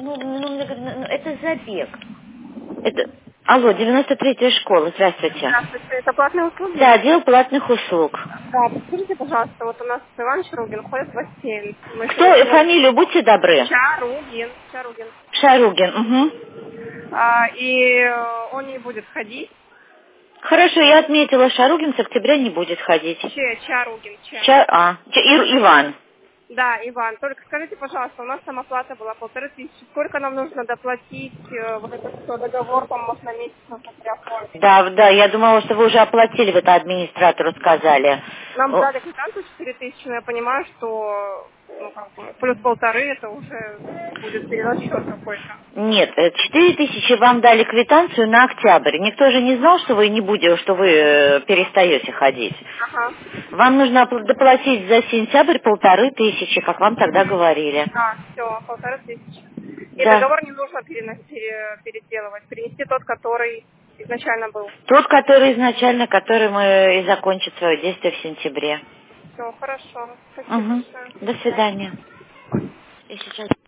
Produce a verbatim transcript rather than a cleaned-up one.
ну, ну, мне говорят, ну, это забег. Это... Алло, девяносто третья школа, здравствуйте. Здравствуйте, это платные услуги? Да, отдел платных услуг. Да, подскажите, пожалуйста, вот у нас Иван Шаругин ходит в бассейн. Мы Кто, сегодня хотим... фамилию, будьте добры. Шаругин, Шаругин. Шаругин, угу. А, и э, он не будет ходить. Хорошо, я отметила, Шаругин с октября не будет ходить. Че, Чаругин, Че. Ча... А, Ч... И- Иван. Да, Иван, только скажите, пожалуйста, у нас там оплата была полторы тысячи. Сколько нам нужно доплатить? э, вот этот что, договор там можно месяц нужно переоформить. Да, да, я думала, что вы уже оплатили, вы это администратору сказали. Нам О, дали квитанцию четыре тысячи, но я понимаю, что ну, как бы, плюс полторы это уже будет перерасчет какой-то. Нет, э, четыре тысячи вам дали квитанцию на октябрь. Никто же не знал, что вы не будете, что вы э, перестаете ходить. Ага. Вам нужно опл- доплатить за сентябрь полторы тысячи, как вам тогда говорили. А, все, полторы тысячи. И Да. договор не нужно перена- пере- переделывать, перенести тот, который изначально был. Тот, который изначально, который мы и закончит свое действие в сентябре. Все, хорошо. Спасибо Угу. большое. До До свидания. свидания. И сейчас...